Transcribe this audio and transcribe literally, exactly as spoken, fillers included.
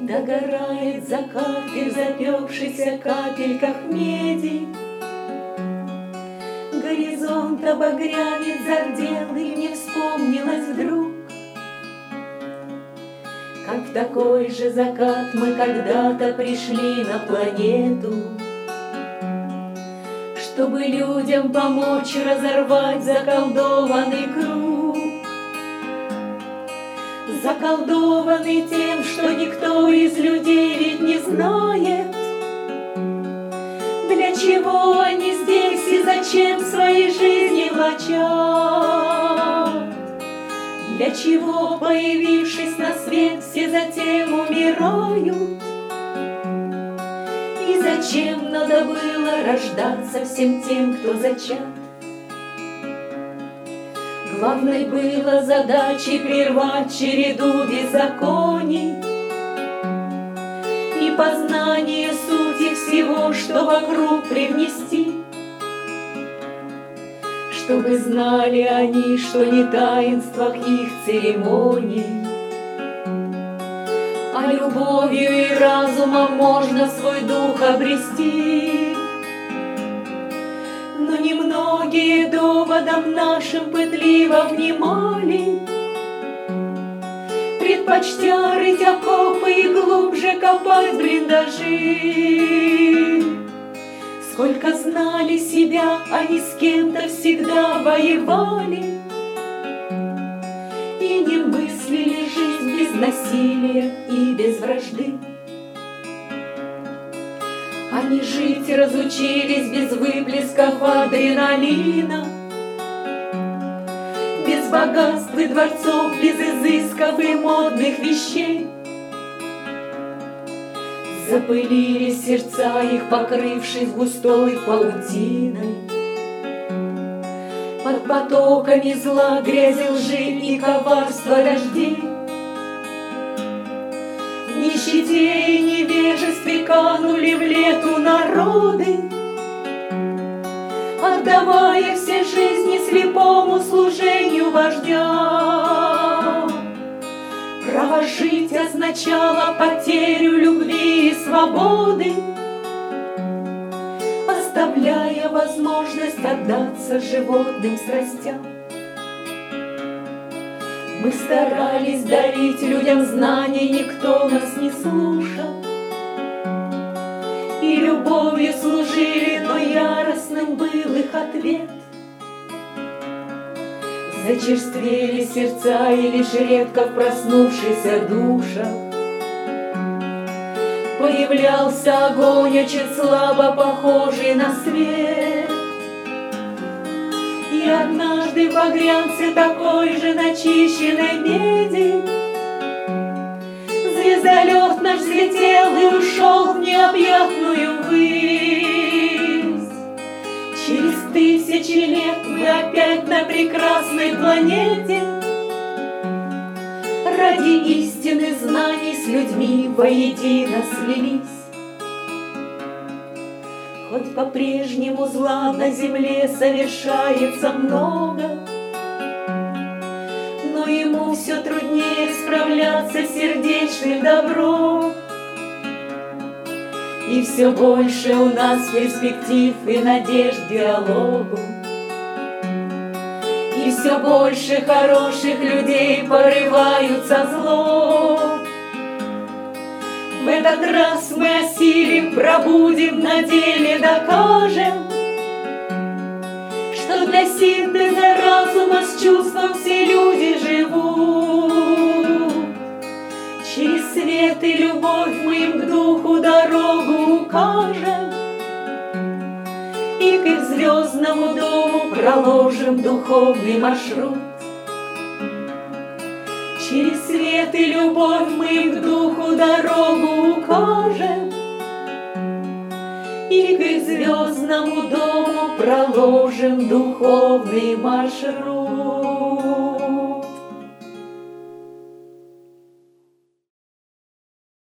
Догорает закат, и в запекшихся капельках меди горизонт обогрянет зардел, и мне вспомнилось вдруг, как в такой же закат мы когда-то пришли на планету, чтобы людям помочь разорвать заколдованный круг. Заколдованный тем, что никто из людей ведь не знает, для чего они здесь и зачем свои жизни влачат, для чего, появившись на свет, все затем умирают, и зачем надо было рождаться всем тем, кто зачат. Главной было задачей прервать череду беззаконий и познание сути всего, что вокруг привнести, чтобы знали они, что не таинствах их церемоний, а любовью и разумом можно свой дух обрести. Но немногие доводам нашим пытливо внимали, предпочтя рыть окопы и глубже копать блиндажи. Сколько знали себя, они с кем-то всегда воевали и не мыслили жизнь без насилия и без вражды. Они жить разучились без выплесков адреналина, без богатств и дворцов, без изысков и модных вещей. Запылили сердца их, покрывшись густой паутиной, под потоками зла, грязи, лжи и коварства дождей. В нищете и невежестве канули в лету народы, отдавая все жизни слепому служению вождя. Право жить означало потерю любви и свободы, оставляя возможность отдаться животным страстям. Мы старались дарить людям знания, никто нас не слушал, и любовью служили, но яростным был их ответ. Зачерствели сердца, и лишь редко в проснувшихся душах появлялся огонь, очень слабо похожий на свет. И однажды в багрянце такой же начищенной меди звездолет наш взлетел и ушел в необъятную высь. Через тысячи лет мы опять на прекрасной планете ради истины знаний с людьми воедино слились. Хоть по-прежнему зла на земле совершается много, но ему все труднее справляться с сердечным добром. И все больше у нас перспектив и надежд диалогу, и все больше хороших людей порываются зло. В этот раз мы осилим, пробудем, на деле докажем, что для синтеза разума с чувством все люди живут. Через свет и любовь мы им к духу дорогу укажем, и к их звездному дому проложим духовный маршрут. Через свет и любовь мы им к духу дорогу укажем, и к их звездному дому проложим духовный маршрут.